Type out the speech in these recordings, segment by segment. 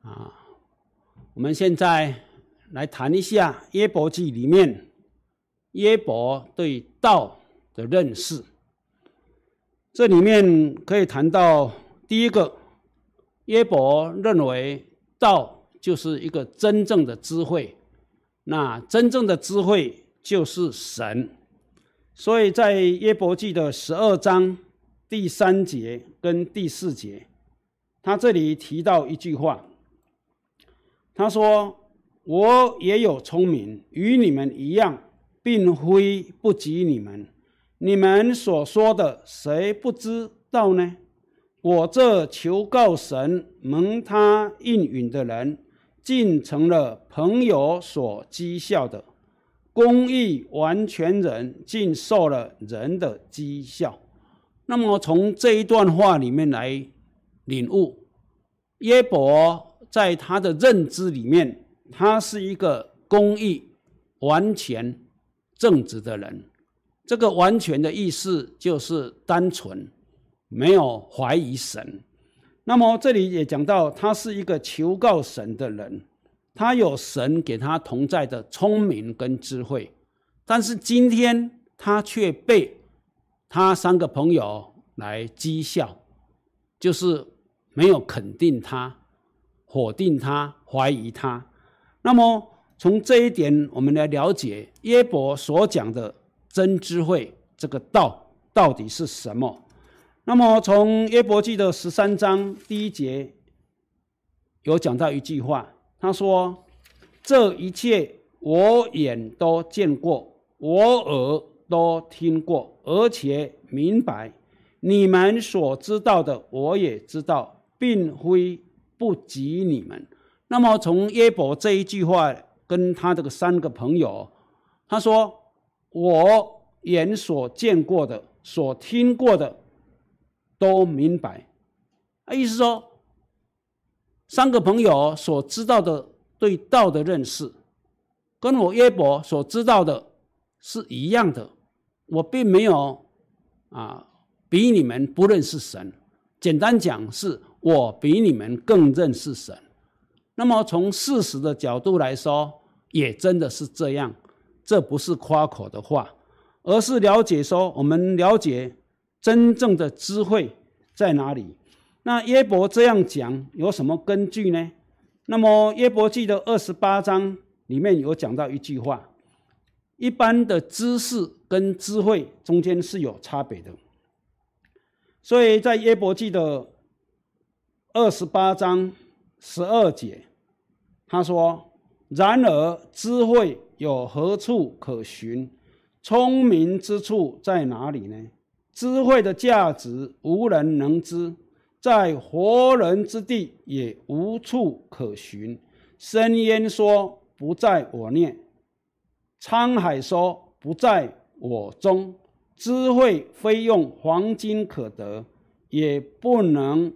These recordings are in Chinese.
我们现在来谈一下约伯记里面约伯对道的认识。这里面可以谈到第一个，约伯认为道就是一个真正的智慧，那真正的智慧就是神。所以在约伯记的12章第3节跟第4节，他这里提到一句话，他说：我也有聪明，与你们一样，并非不及你们。你们所说的，谁不知道呢？我这求告神蒙他应允的人，竟成了朋友所讥笑的；公义完全人，竟受了人的讥笑。那么从这一段话里面来领悟，约伯在他的认知里面，他是一个公义完全正直的人。这个完全的意思就是单纯，没有怀疑神。那么这里也讲到，他是一个求告神的人，他有神给他同在的聪明跟智慧，但是今天他却被他3个朋友来讥笑，就是没有肯定他，否定他，怀疑他。那么从这一点我们来了解约伯所讲的真智慧，这个道到底是什么。那么从约伯记的13章第1节有讲到一句话，他说：这一切我眼都见过，我耳都听过，而且明白，你们所知道的我也知道，并非不及你们。那么从约伯这一句话跟他这个3个朋友，他说：我眼所见过的，所听过的都明白。意思说3个朋友所知道的对道的认识，跟我约伯所知道的是一样的。我并没有比你们不认识神，简单讲是我比你们更认识神。那么从事实的角度来说，也真的是这样。这不是夸口的话，而是了解说，我们了解真正的智慧在哪里。那约伯这样讲有什么根据呢？那么约伯记的28章里面有讲到一句话，一般的知识跟智慧中间是有差别的。所以在约伯记的28章12节，他说：然而智慧有何处可寻？聪明之处在哪里呢？智慧的价值无人能知，在活人之地也无处可寻。深渊说不在我内，沧海说不在我中。智慧非用黄金可得，也不能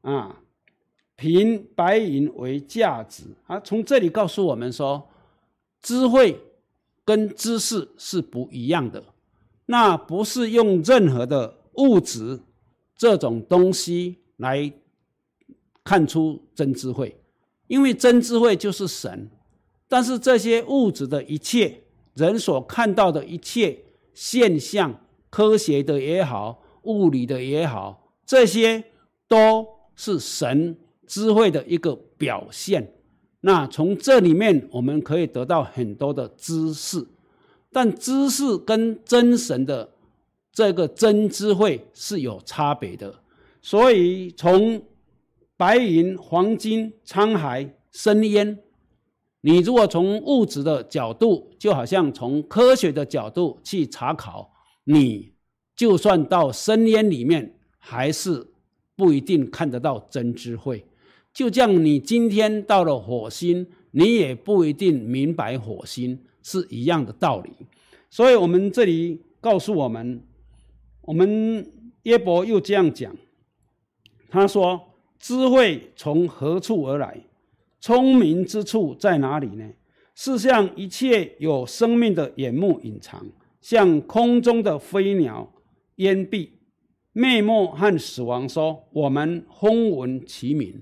凭白银为价值。从这里告诉我们说，智慧跟知识是不一样的。那不是用任何的物质这种东西来看出真智慧，因为真智慧就是神。但是这些物质的一切，人所看到的一切现象，科学的也好，物理的也好，这些都是神智慧的一个表现。那从这里面我们可以得到很多的知识，但知识跟真神的这个真智慧是有差别的。所以从白银、黄金、沧海、深渊，你如果从物质的角度，就好像从科学的角度去查考，你就算到深渊里面，还是不一定看得到真智慧。就像你今天到了火星，你也不一定明白火星，是一样的道理。所以我们这里告诉我们约伯又这样讲，他说：智慧从何处而来？聪明之处在哪里呢？是向一切有生命的眼目隐藏，像空中的飞鸟烟蔽。灭没和死亡说：我们风闻其名。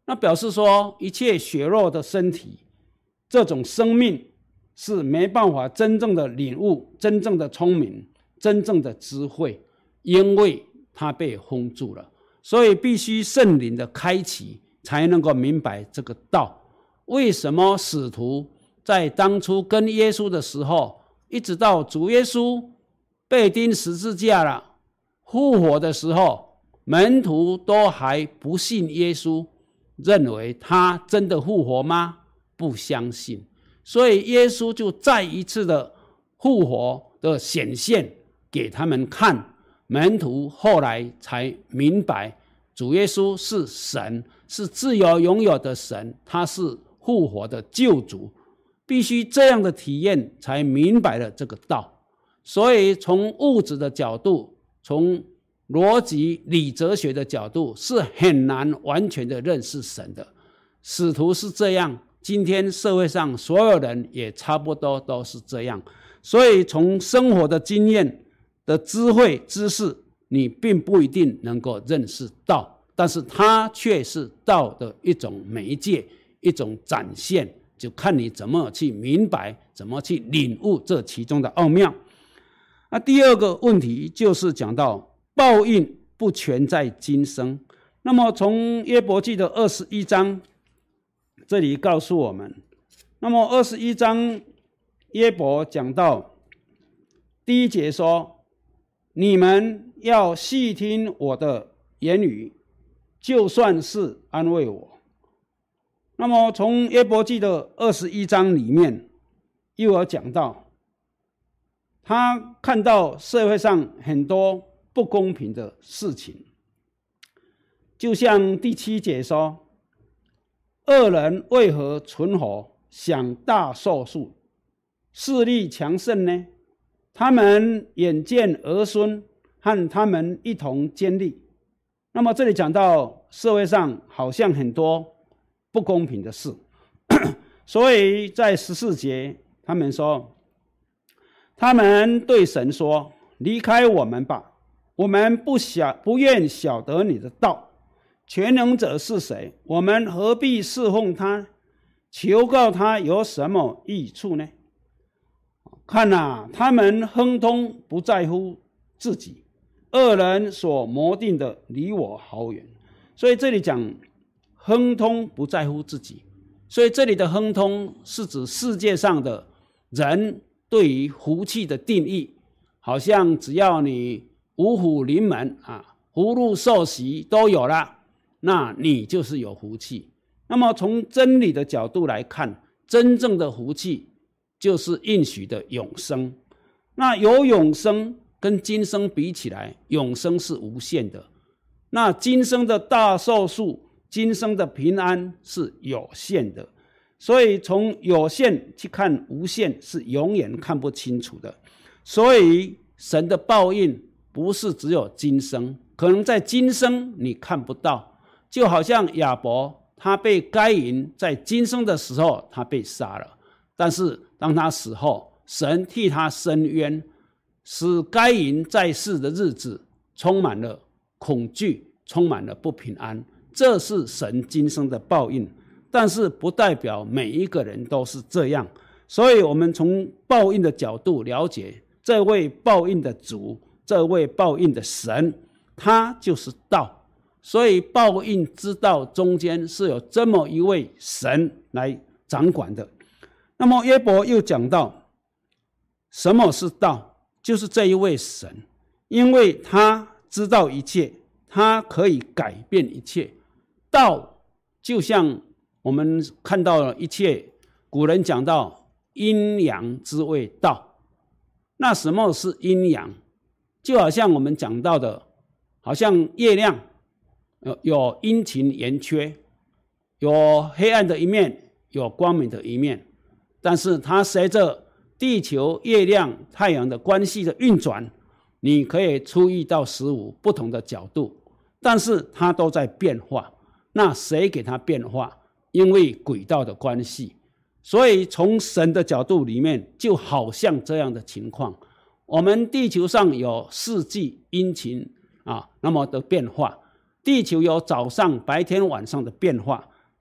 那表示说一切血肉的身体，这种生命是没办法真正的领悟、真正的聪明、真正的智慧，因为它被封住了。所以必须圣灵的开启，才能够明白这个道。为什么使徒在当初跟耶稣的时候，一直到主耶稣被钉十字架了、复活的时候，门徒都还不信耶稣，认为他真的复活吗？不相信。所以耶稣就再一次的复活的显现给他们看，门徒后来才明白主耶稣是神，是自由拥有的神，他是复活的救主，必须这样的体验才明白了这个道。所以从物质的角度，从逻辑理哲学的角度，是很难完全的认识神的。使徒是这样，今天社会上所有人也差不多都是这样。所以从生活的经验的智慧知识，你并不一定能够认识道，但是它却是道的一种媒介，一种展现，就看你怎么去明白，怎么去领悟这其中的奥妙。那第二个问题就是讲到报应不全在今生。那么从约伯记的21章这里告诉我们，那么21章约伯讲到第1节说，你们要细听我的言语，就算是安慰我。那么从约伯记的21章里面又有讲到，他看到社会上很多不公平的事情，就像第7节说，恶人为何存活，享大寿数，势力强盛呢？他们眼见儿孙和他们一同坚立。那么这里讲到社会上好像很多不公平的事所以在14节他们说，他们对神说，离开我们吧，我们不愿晓得你的道。全能者是谁？我们何必侍奉他？求告他有什么益处呢？看啊，他们亨通不在乎自己，恶人所谋定的离我好远。所以这里讲亨通不在乎自己，所以这里的亨通是指世界上的人对于福气的定义，好像只要你五虎临门啊，福禄寿喜都有了，那你就是有福气。那么从真理的角度来看，真正的福气就是应许的永生。那有永生跟今生比起来，永生是无限的，那今生的大寿数，今生的平安是有限的。所以从有限去看无限，是永远看不清楚的。所以神的报应不是只有今生，可能在今生你看不到，就好像亚伯他被该隐在今生的时候他被杀了，但是当他死后，神替他伸冤，使该隐在世的日子充满了恐惧，充满了不平安。这是神今生的报应，但是不代表每一个人都是这样。所以我们从报应的角度了解这位报应的主，这位报应的神，他就是道。所以报应之道中间是有这么一位神来掌管的。那么约伯又讲到什么是道，就是这一位神，因为他知道一切，他可以改变一切。道就像我们看到了一切，古人讲到阴阳之谓道。那什么是阴阳？就好像我们讲到的，好像月亮有阴晴圆缺，有黑暗的一面，有光明的一面，但是它随着地球、月亮、太阳的关系的运转，你可以出1到15不同的角度，但是它都在变化。那谁给它变化？因为轨道的关系。所以从神的角度里面，就好像这样的情况，我们地球上有4季阴晴那么的变化，地球有早上、白天、晚上的变化，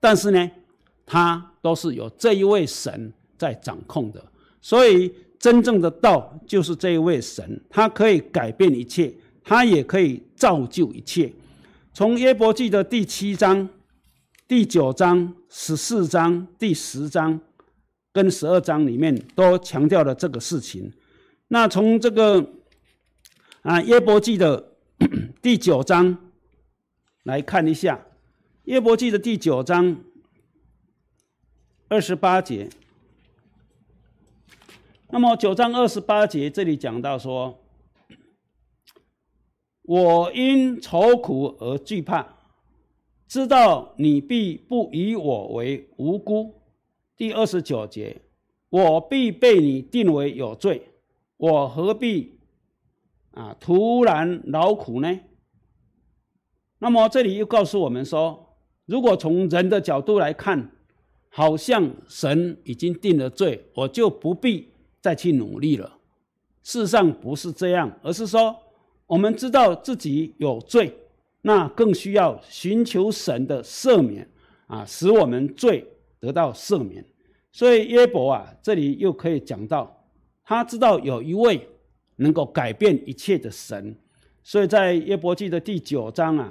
但是呢，它都是有这一位神在掌控的。所以真正的道就是这一位神，他可以改变一切，他也可以造就一切。从约伯记的第7章、第9章、14章、第10章跟12章里面都强调了这个事情。那从这个约伯记的第9章来看一下，约伯记的第9章28节。那么9章28节这里讲到说，我因愁苦而惧怕，知道你必不以我为无辜。第29节，我必被你定为有罪，我何必突然劳苦呢？那么这里又告诉我们说，如果从人的角度来看，好像神已经定了罪，我就不必再去努力了。事实上不是这样，而是说我们知道自己有罪，那更需要寻求神的赦免使我们罪得到赦免。所以约伯这里又可以讲到，他知道有一位能够改变一切的神。所以在约伯记的第9章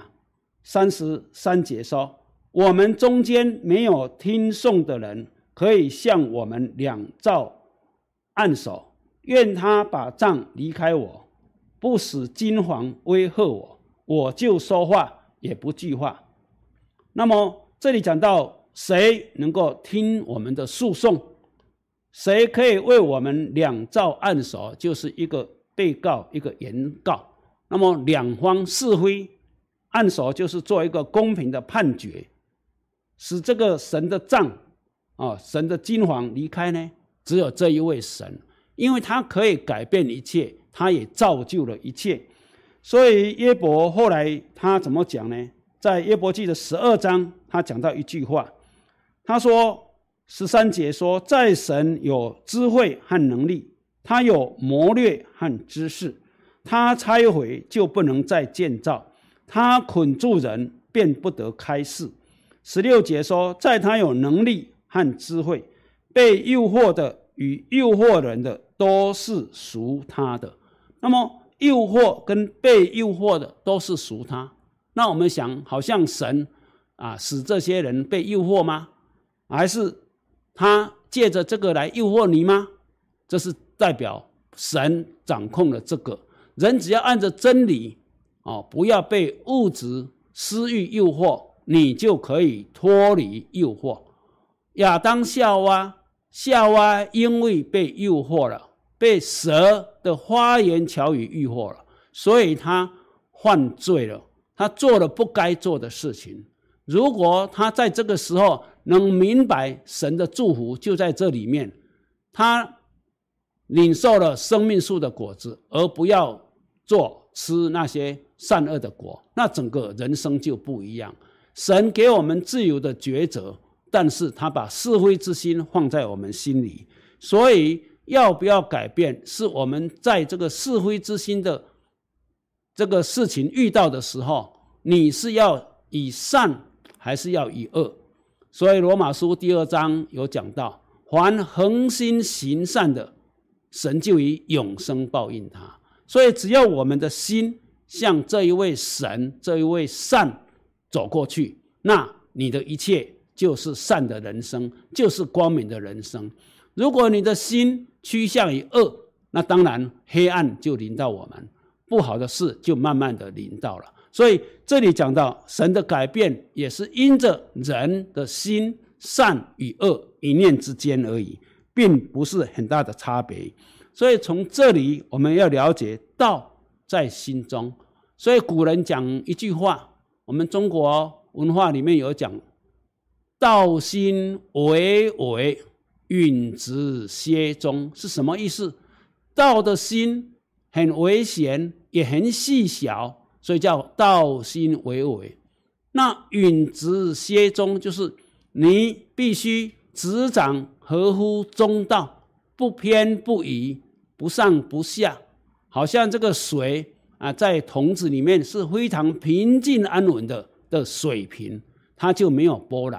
33节说，我们中间没有听讼的人，可以向我们两造按手，愿他把杖离开我，不使金黄威吓我，我就说话也不惧话。那么这里讲到谁能够听我们的诉讼，谁可以为我们两造按手，就是一个被告一个原告，那么两方是非，按手就是做一个公平的判决，使这个神的杖神的金黄离开呢，只有这一位神，因为他可以改变一切，他也造就了一切。所以约伯后来他怎么讲呢？在约伯记的12章，他讲到一句话，他说13节说，在神有智慧和能力，他有谋略和知识，他拆毁就不能再建造，他捆住人便不得开释。16节说，在他有能力和智慧，被诱惑的与诱惑人的都是属他的。那么诱惑跟被诱惑的都是属他，那我们想，好像神使这些人被诱惑吗？还是他借着这个来诱惑你吗？这是代表神掌控了这个人，只要按着真理不要被物质私欲诱惑，你就可以脱离诱惑。亚当夏娃因为被诱惑了，被蛇的花言巧语诱惑了，所以他犯罪了，他做了不该做的事情。如果他在这个时候能明白神的祝福就在这里面，他领受了生命树的果子，而不要吃那些善恶的果，那整个人生就不一样。神给我们自由的抉择，但是他把是非之心放在我们心里，所以要不要改变，是我们在这个是非之心的这个事情遇到的时候，你是要以善还是要以恶？所以罗马书第2章有讲到，凡恒心行善的，神就以永生报应他。所以只要我们的心向这一位神，这一位善走过去，那你的一切就是善的人生，就是光明的人生。如果你的心趋向于恶，那当然黑暗就临到我们，不好的事就慢慢的临到了。所以这里讲到神的改变也是因着人的心善与恶一念之间而已，并不是很大的差别。所以从这里我们要了解道在心中。所以古人讲一句话，我们中国文化里面有讲，道心巍巍，允直歇中，是什么意思？道的心很微闲，也很细小，所以叫道心巍巍。那允直歇中，就是你必须执掌合乎中道，不偏不倚，不上不下，好像这个水在桶子里面是非常平静安稳的水平，它就没有波澜，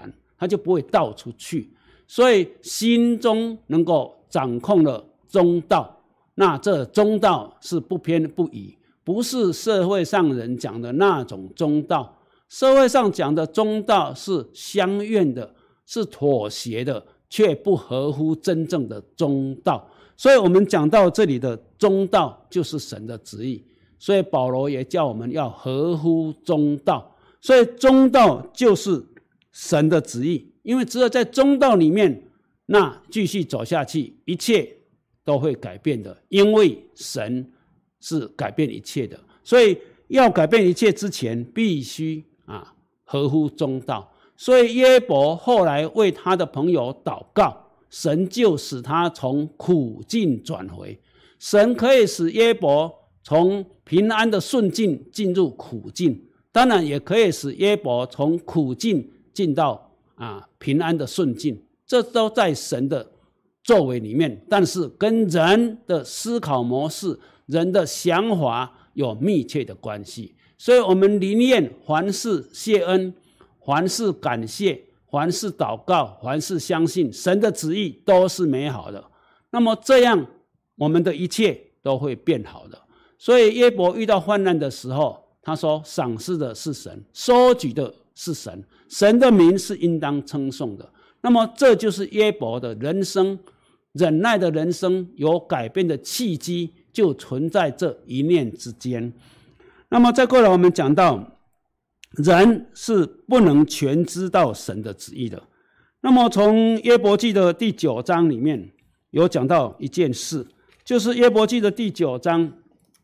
他就不会倒出去。所以心中能够掌控了中道，那这中道是不偏不倚，不是社会上人讲的那种中道。社会上讲的中道是相愿的，是妥协的，却不合乎真正的中道。所以我们讲到这里的中道就是神的旨意，所以保罗也叫我们要合乎中道。所以中道就是神的旨意，因为只有在中道里面，那继续走下去，一切都会改变的，因为神是改变一切的。所以要改变一切之前，必须合乎中道。所以约伯后来为他的朋友祷告，神就使他从苦境转回。神可以使约伯从平安的顺境进入苦境，当然也可以使约伯从苦境进到平安的顺境，这都在神的作为里面，但是跟人的思考模式、人的想法有密切的关系。所以我们宁愿凡事谢恩，凡事感谢，凡事祷告，凡事相信神的旨意都是美好的，那么这样我们的一切都会变好的。所以约伯遇到患难的时候，他说赏赐的是神，收举的是神，神的名是应当称颂的。那么这就是约伯的人生，忍耐的人生有改变的契机，就存在这一念之间。那么再过来我们讲到人是不能全知道神的旨意的。那么从约伯记的第9章里面有讲到一件事，就是约伯记的第9章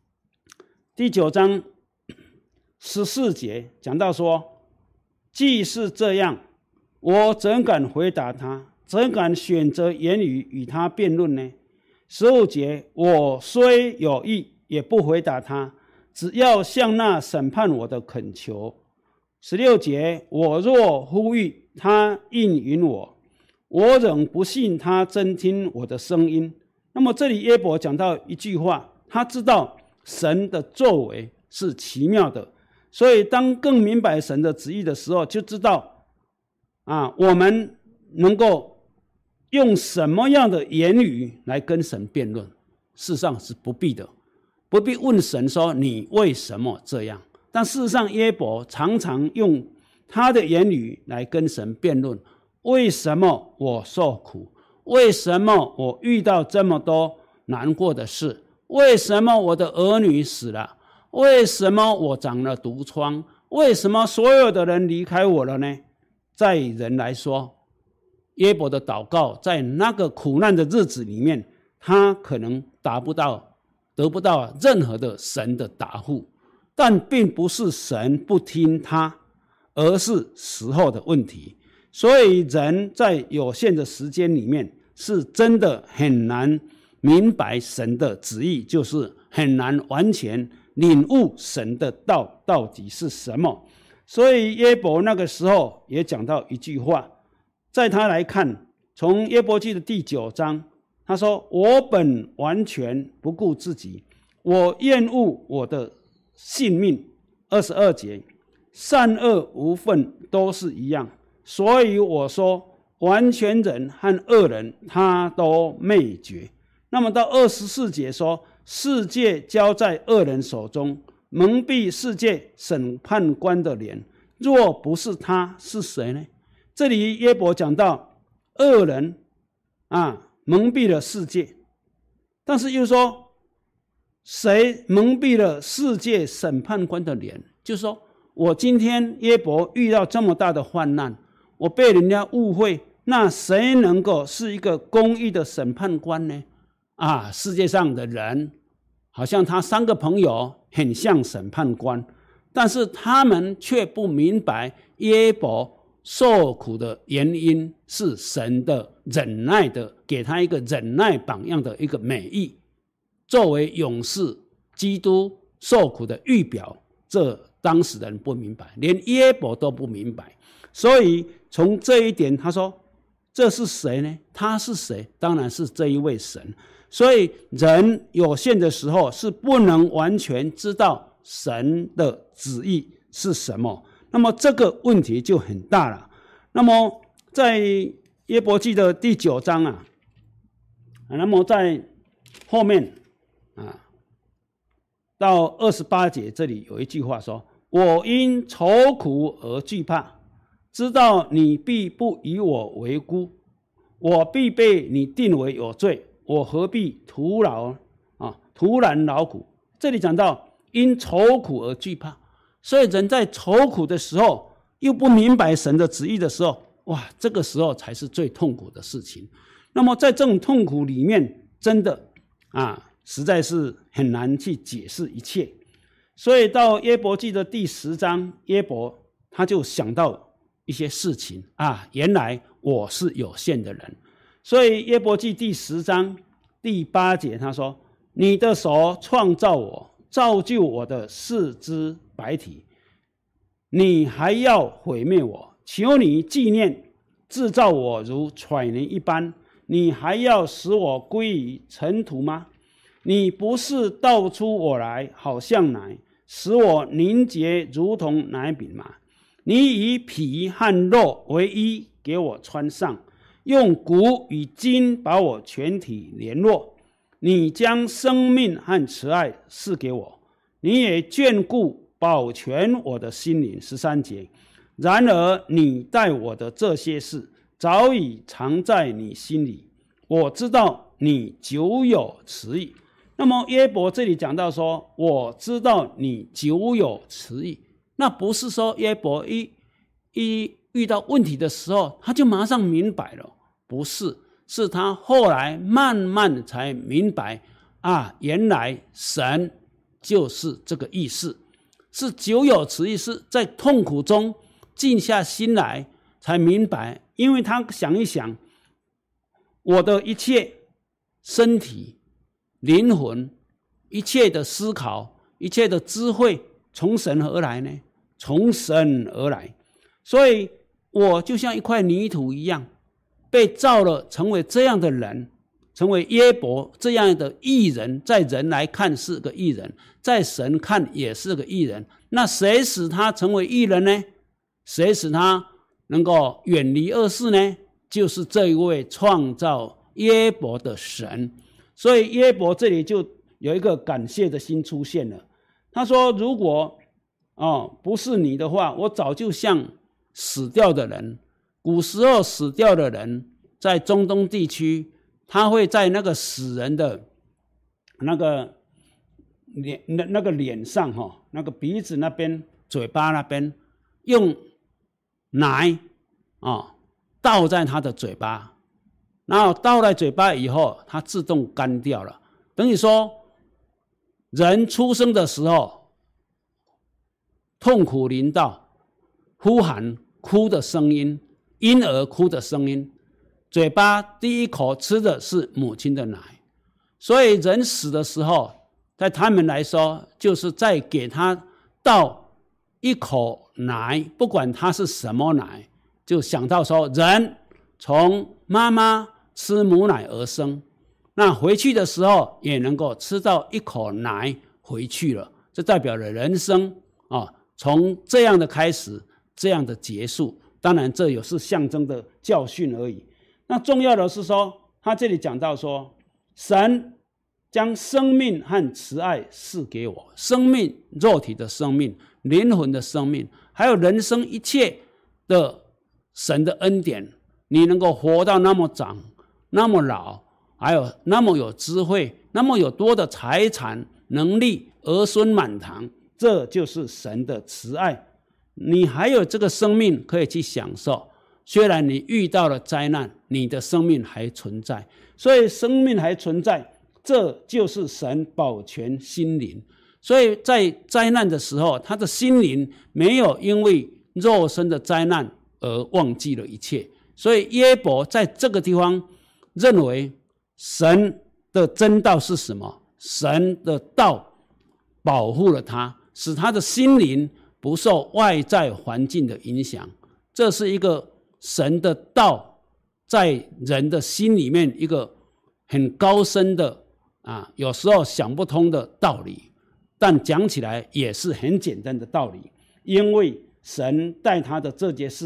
14节讲到说，既是这样，我怎敢回答他？怎敢选择言语与他辩论呢？15节，我虽有意，也不回答他，只要向那审判我的恳求。16节，我若呼吁，他应允我，我仍不信他真听我的声音。那么这里约伯讲到一句话，他知道神的作为是奇妙的，所以当更明白神的旨意的时候，就知道我们能够用什么样的言语来跟神辩论。事实上是不必的，不必问神说你为什么这样。但事实上约伯常常用他的言语来跟神辩论，为什么我受苦？为什么我遇到这么多难过的事？为什么我的儿女死了？为什么我长了毒疮？为什么所有的人离开我了呢？在人来说，约伯的祷告在那个苦难的日子里面，他可能得不到任何的神的答复，但并不是神不听他，而是时候的问题。所以人在有限的时间里面，是真的很难明白神的旨意，就是很难完全领悟神的道到底是什么。所以约伯那个时候也讲到一句话，在他来看，从约伯记的第9章，他说，我本完全不顾自己，我厌恶我的性命。22节，善恶无分，都是一样，所以我说完全人和恶人他都灭绝。那么到24节说，世界交在恶人手中，蒙蔽世界审判官的脸，若不是他，是谁呢？这里约伯讲到恶人蒙蔽了世界，但是又说谁蒙蔽了世界审判官的脸？就是说我今天约伯遇到这么大的患难，我被人家误会，那谁能够是一个公义的审判官呢？世界上的人好像他3个朋友很像审判官，但是他们却不明白约伯受苦的原因是神的忍耐的，给他一个忍耐榜样的一个美意，作为勇士基督受苦的预表，这当时的人不明白，连约伯都不明白。所以从这一点他说，这是谁呢？他是谁？当然是这一位神。所以人有限的时候是不能完全知道神的旨意是什么，那么这个问题就很大了。那么在约伯记的第9章啊，那么在后面啊，到28节这里有一句话说：“我因愁苦而惧怕，知道你必不以我为孤，我必被你定为有罪，我何必徒然劳苦。”这里讲到因愁苦而惧怕，所以人在愁苦的时候，又不明白神的旨意的时候，哇，这个时候才是最痛苦的事情。那么在这种痛苦里面，真的实在是很难去解释一切。所以到约伯记的第10章，约伯他就想到一些事情原来我是有限的人。所以约伯记第10章第8节他说：“你的手创造我，造就我的四肢百体，你还要毁灭我，求你纪念制造我如豢泥一般，你还要使我归于尘土吗？你不是倒出我来好像奶，使我凝结如同奶饼吗？你以皮和肉为衣给我穿上，用骨与筋把我全体联络。你将生命和慈爱赐给我，你也眷顾保全我的心灵。13节，然而你待我的这些事早已藏在你心里，我知道你久有慈意。”那么约伯这里讲到说，我知道你久有慈意，那不是说约伯一遇到问题的时候他就马上明白了，不是，是他后来慢慢才明白原来神就是这个意思，是久有慈意，是在痛苦中静下心来才明白。因为他想一想，我的一切身体灵魂一切的思考一切的智慧从神而来呢？从神而来。所以我就像一块泥土一样，被造了成为这样的人，成为约伯这样的义人。在人来看是个义人，在神看也是个义人。那谁使他成为义人呢？谁使他能够远离恶事呢？就是这一位创造约伯的神。所以约伯这里就有一个感谢的心出现了。他说，如果不是你的话，我早就像死掉的人。古时候死掉的人在中东地区，他会在那个死人的那个脸上那个鼻子那边嘴巴那边用奶倒在他的嘴巴，然后倒在嘴巴以后它自动干掉了。等于说人出生的时候痛苦临到，呼喊哭的声音，婴儿哭的声音，嘴巴第一口吃的是母亲的奶。所以人死的时候，在他们来说就是在给他倒一口奶，不管他是什么奶，就想到说人从妈妈吃母奶而生，那回去的时候也能够吃到一口奶回去了，这代表了人生从这样的开始，这样的结束。当然这也是象征的教训而已。那重要的是说，他这里讲到说，神将生命和慈爱赐给我，生命，肉体的生命，灵魂的生命，还有人生一切的神的恩典，你能够活到那么长那么老，还有那么有智慧，那么有多的财产能力，儿孙满堂，这就是神的慈爱。你还有这个生命可以去享受，虽然你遇到了灾难，你的生命还存在。所以生命还存在，这就是神保全心灵。所以在灾难的时候，他的心灵没有因为肉身的灾难而忘记了一切。所以约伯在这个地方认为神的真道是什么？神的道保护了他，使他的心灵不受外在环境的影响。这是一个神的道在人的心里面一个很高深的有时候想不通的道理，但讲起来也是很简单的道理。因为神带他的这件事，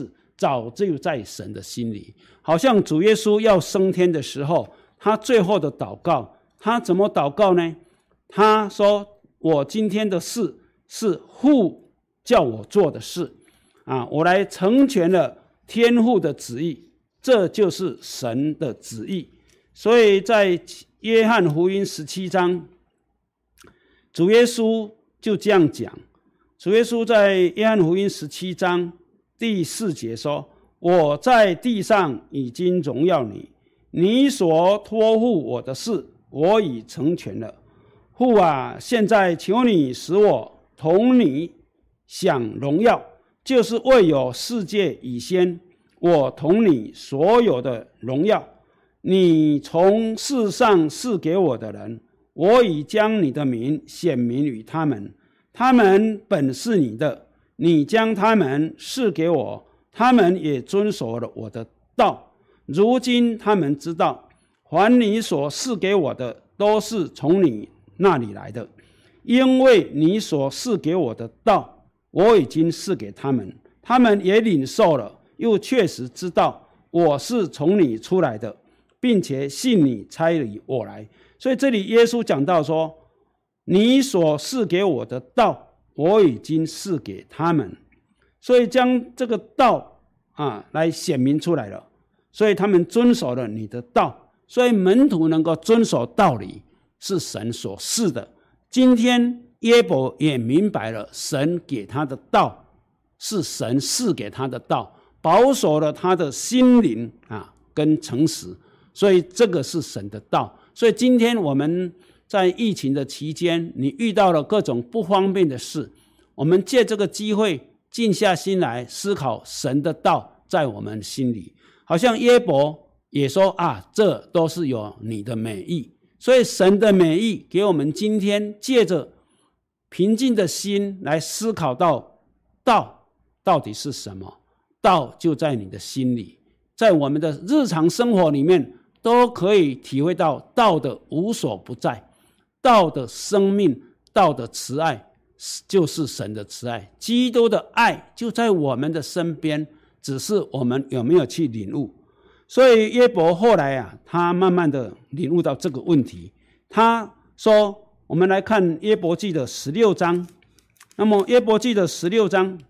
早就在神的心里。好像主耶稣要升天的时候，他最后的祷告，他怎么祷告呢？他说，我今天的事是父叫我做的事我来成全了天父的旨意，这就是神的旨意。所以在约翰福音17章，主耶稣就这样讲。主耶稣在约翰福音17章第4节说，我在地上已经荣耀你，你所托付我的事我已成全了。父啊，现在求你使我同你享荣耀，就是未有世界以先，我同你所有的荣耀。你从世上赐给我的人，我已将你的名显明于他们，他们本是你的，你将他们赐给我，他们也遵守了我的道。如今他们知道，凡你所赐给我的，都是从你那里来的，因为你所赐给我的道，我已经赐给他们，他们也领受了，又确实知道我是从你出来的，并且信你差里我来。所以这里耶稣讲到说，你所赐给我的道，我已经赐给他们。所以将这个道来显明出来了，所以他们遵守了你的道。所以门徒能够遵守道理，是神所赐的。今天约伯也明白了，神给他的道是神赐给他的道，保守了他的心灵跟诚实，所以这个是神的道。所以今天我们在疫情的期间，你遇到了各种不方便的事，我们借这个机会静下心来思考神的道在我们心里。好像约伯也说这都是有你的美意。所以神的美意给我们今天借着平静的心来思考到道到底是什么。道就在你的心里，在我们的日常生活里面都可以体会到道的无所不在，道的生命，道的慈爱，就是神的慈爱。基督的爱就在我们的身边，只是我们有没有去领悟。所以约伯后来他慢慢的领悟到这个问题。他说，我们来看约伯记的16章。那么约伯记的16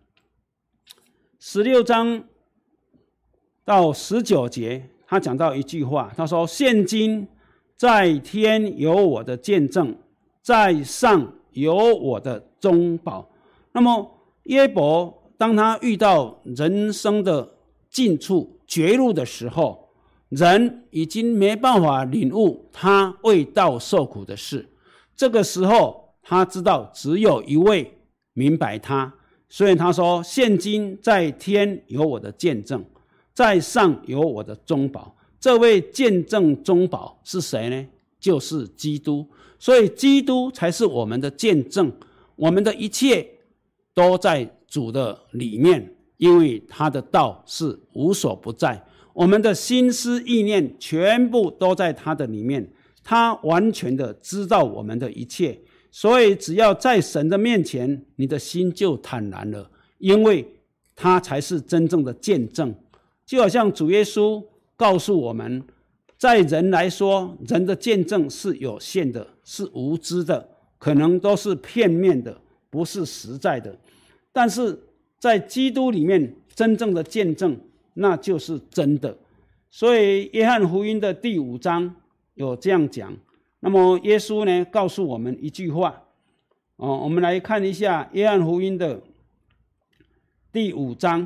章到19节，他讲到一句话，他说，现今在天有我的见证，在上有我的中保。那么约伯当他遇到人生的尽处绝路的时候，人已经没办法领悟他为道受苦的事。这个时候他知道只有一位明白他，所以他说，现今在天有我的见证，在上有我的中保。这位见证中保是谁呢？就是基督。所以基督才是我们的见证，我们的一切都在主的里面，因为他的道是无所不在，我们的心思意念全部都在他的里面，他完全的知道我们的一切。所以只要在神的面前，你的心就坦然了，因为他才是真正的见证。就好像主耶稣告诉我们，在人来说，人的见证是有限的，是无知的，可能都是片面的，不是实在的。但是在基督里面，真正的见证那就是真的。所以约翰福音的第5章有这样讲。那么耶稣呢告诉我们一句话我们来看一下约翰福音的第5章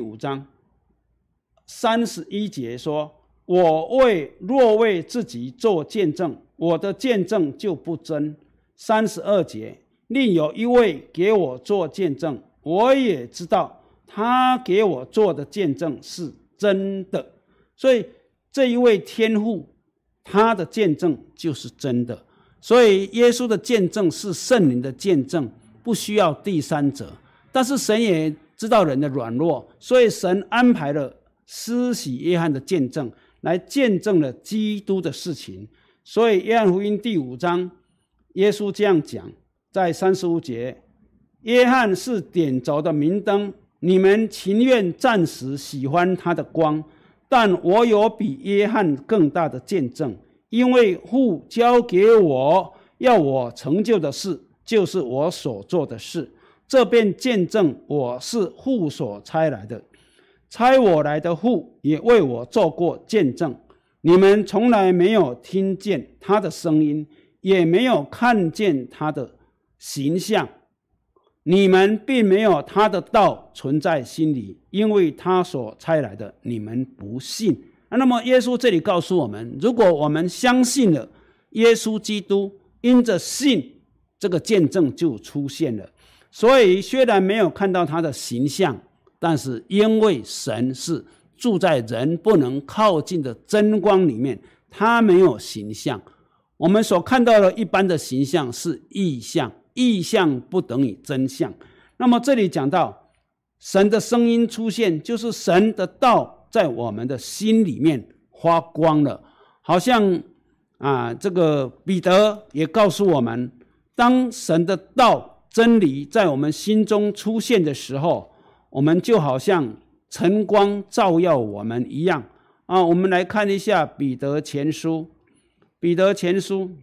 31节说，我若为自己做见证，我的见证就不真。32节，另有一位给我做见证，我也知道他给我做的见证是真的。所以这一位天父，他的见证就是真的。所以耶稣的见证是圣灵的见证，不需要第三者。但是神也知道人的软弱，所以神安排了施洗约翰的见证，来见证了基督的事情。所以约翰福音第5章，耶稣这样讲，在35节，约翰是点着的明灯， 你们情愿暂时喜欢他的光，但我有比约翰更大的见证，因为父交给我要我成就的事，就是我所做的事，这便见证我是父所差来的。差我来的父也为我做过见证。你们从来没有听见他的声音，也没有看见他的形象，你们并没有他的道存在心里，因为他所差来的你们不信。那么耶稣这里告诉我们，如果我们相信了耶稣基督，因着信，这个见证就出现了。所以虽然没有看到他的形象，但是因为神是住在人不能靠近的真光里面，他没有形象。我们所看到的一般的形象是意象，意象不等于真相。那么这里讲到神的声音出现，就是神的道在我们的心里面发光了。好像这个彼得也告诉我们，当神的道真理在我们心中出现的时候，我们就好像晨光照耀我们一样。我们来看一下彼得前书，彼得前书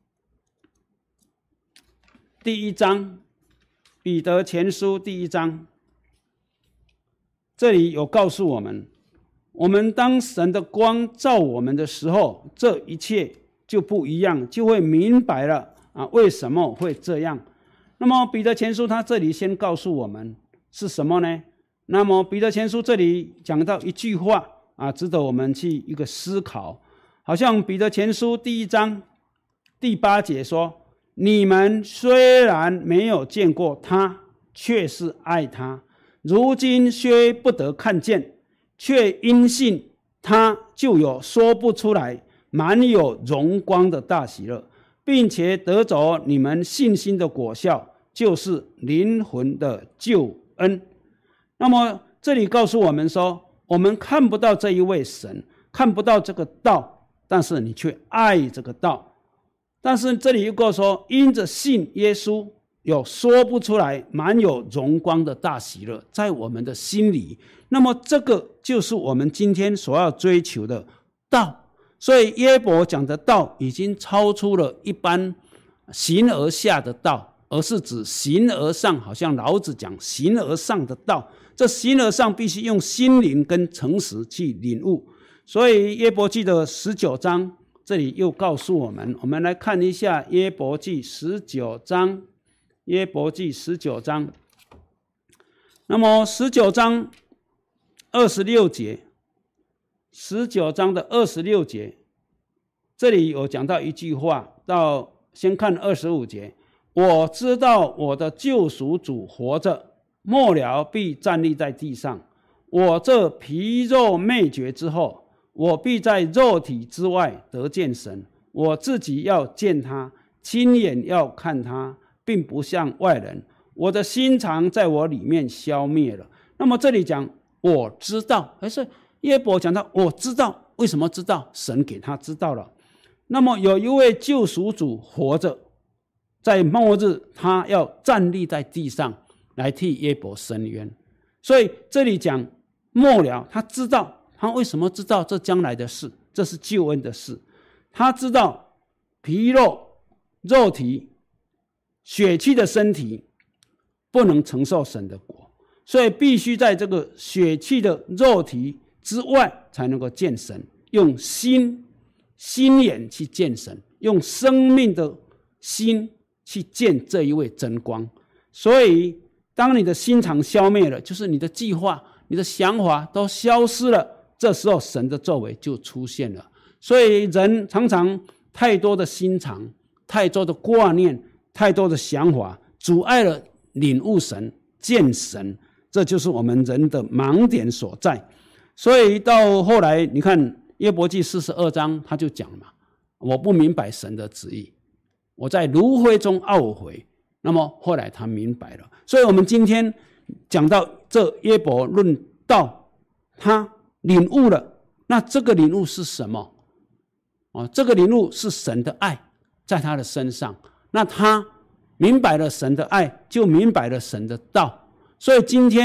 第一章，彼得前书第一章，这里有告诉我们，我们当神的光照我们的时候，这一切就不一样，就会明白了为什么会这样。那么彼得前书他这里先告诉我们是什么呢？那么彼得前书这里讲到一句话值得我们去一个思考。好像彼得前书第一章第8节说，你们虽然没有见过他，却是爱他，如今虽不得看见，却因信他就有说不出来满有荣光的大喜乐，并且得着你们信心的果效，就是灵魂的救恩。那么这里告诉我们说，我们看不到这一位神，看不到这个道，但是你却爱这个道。但是这里又说，因着信耶稣，有说不出来满有荣光的大喜乐在我们的心里。那么这个就是我们今天所要追求的道。所以约伯讲的道已经超出了一般形而下的道，而是指形而上，好像老子讲形而上的道。这形而上必须用心灵跟诚实去领悟。所以约伯记的19章这里又告诉我们，我们来看一下约伯记19章，约伯记19章。那么19章26节，19章的26节，这里有讲到一句话，先看25节，我知道我的救赎主活着，末了必站立在地上。我这皮肉灭绝之后，我必在肉体之外得见神。我自己要见他，亲眼要看他，并不像外人。我的心肠在我里面消灭了。那么这里讲我知道，还是约伯讲到我知道，为什么知道？神给他知道了。那么有一位救赎主活着，在末日他要站立在地上来替约伯伸冤。所以这里讲末了，他知道，他为什么知道这将来的事？这是救恩的事。他知道皮肉、肉体、血气的身体不能承受神的国，所以必须在这个血气的肉体之外才能够见神，用心眼去见神，用生命的心去见这一位真光。所以当你的心肠消灭了，就是你的计划、你的想法都消失了，这时候神的作为就出现了。所以人常常太多的心肠、太多的挂念、太多的想法，阻碍了领悟神、见神，这就是我们人的盲点所在。所以到后来你看约伯记42章他就讲嘛，我不明白神的旨意，我在炉灰中懊悔。那么后来他明白了。所以我们今天讲到这约伯论道，他领悟了，那这个领悟是什么？这个领悟是神的爱在他的身上，那他明白了神的爱，就明白了神的道。所以今天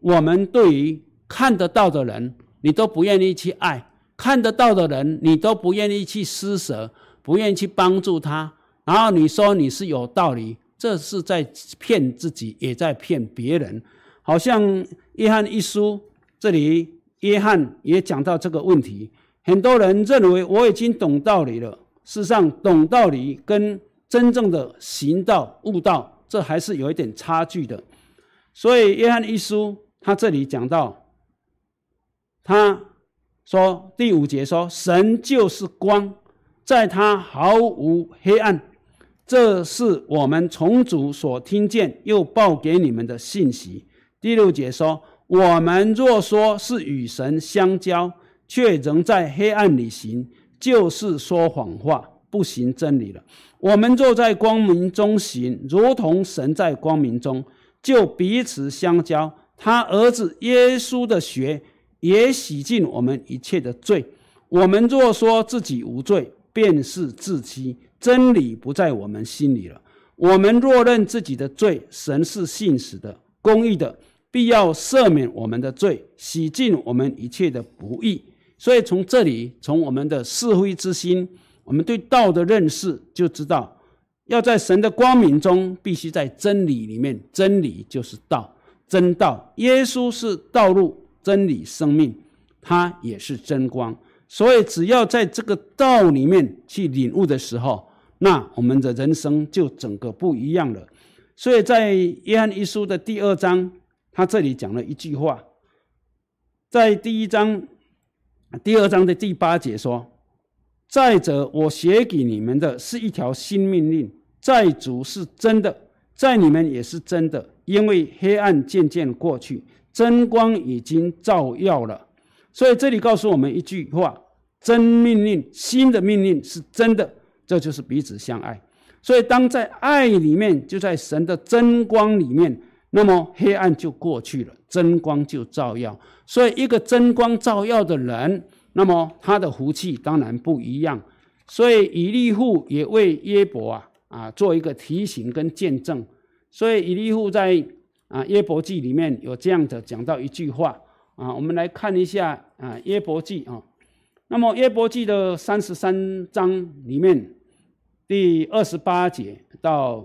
我们对于看得到的人，你都不愿意去爱；看得到的人，你都不愿意去施舍，不愿意去帮助他。然后你说你是有道理，这是在骗自己，也在骗别人。好像约翰一书这里，约翰也讲到这个问题。很多人认为我已经懂道理了，事实上懂道理跟真正的行道悟道，这还是有一点差距的。所以约翰一书他这里讲到，他说第5节说，神就是光，在他毫无黑暗，这是我们从主所听见又报给你们的信息。第6节说，我们若说是与神相交，却仍在黑暗里行，就是说谎话，不行真理了。我们若在光明中行，如同神在光明中，就彼此相交。他儿子耶稣的血也洗净我们一切的罪。我们若说自己无罪，便是自欺，真理不在我们心里了。我们若认自己的罪，神是信实的、公义的，必要赦免我们的罪，洗净我们一切的不义。所以从这里，从我们的是非之心，我们对道的认识，就知道要在神的光明中，必须在真理里面。真理就是道，真道。耶稣是道路、真理、生命，他也是真光。所以只要在这个道里面去领悟的时候，那我们的人生就整个不一样了。所以在约翰一书的第2章，他这里讲了一句话，在第2章的第8节说，再者我写给你们的是一条新命令，在主是真的，在你们也是真的，因为黑暗渐渐过去，真光已经照耀了。所以这里告诉我们一句话，真命令，新的命令是真的，这就是彼此相爱。所以当在爱里面，就在神的真光里面，那么黑暗就过去了，真光就照耀。所以一个真光照耀的人，那么他的福气当然不一样。所以以利户也为约伯做一个提醒跟见证。所以以利户在约伯记里面有这样的讲到一句话我们来看一下约伯记那么约伯记的33章里面第28节到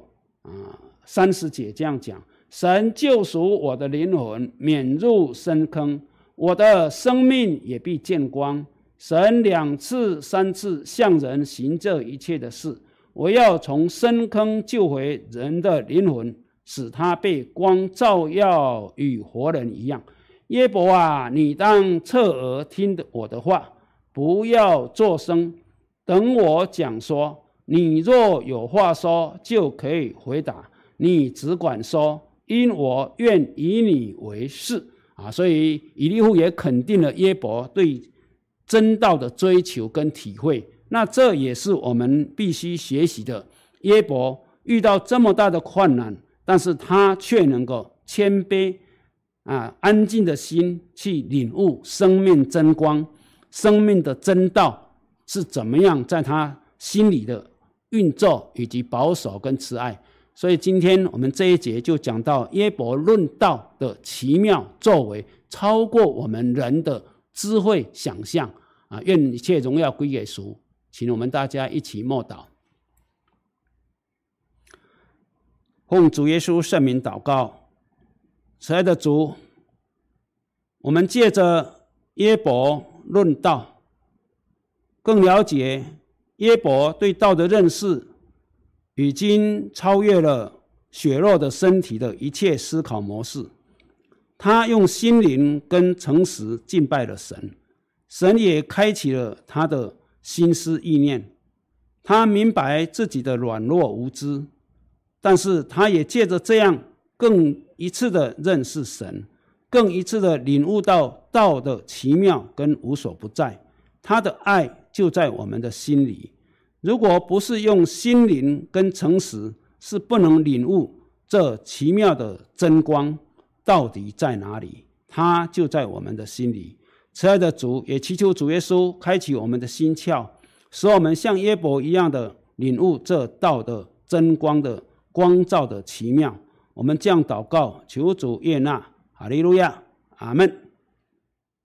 30节这样讲，神救赎我的灵魂，免入深坑，我的生命也必见光。神2次3次向人行这一切的事，我要从深坑救回人的灵魂，使他被光照耀，与活人一样。约伯你当侧耳听我的话，不要作声，等我讲说。你若有话说，就可以回答，你只管说，因我愿以你为是所以以利户也肯定了约伯对真道的追求跟体会。那这也是我们必须学习的。约伯遇到这么大的困难，但是他却能够谦卑安静的心去领悟生命真光，生命的真道是怎么样在他心里的运作以及保守跟慈爱。所以今天我们这一节就讲到约伯论道的奇妙作为，超过我们人的智慧想象愿一切荣耀归给主。请我们大家一起默祷。奉主耶稣圣名祷告。慈爱的主，我们借着约伯论道，更了解约伯对道的认识已经超越了血肉的身体的一切思考模式。他用心灵跟诚实敬拜了神，神也开启了他的心思意念。他明白自己的软弱无知，但是他也借着这样更一次的认识神，更一次的领悟到道的奇妙跟无所不在。他的爱就在我们的心里，如果不是用心灵跟诚实，是不能领悟这奇妙的真光到底在哪里。它就在我们的心里。慈爱的主，也祈求主耶稣开启我们的心窍，使我们像约伯一样的领悟这道的真光的光照的奇妙。我们这样祷告，求主悦纳。哈利路亚。 阿门。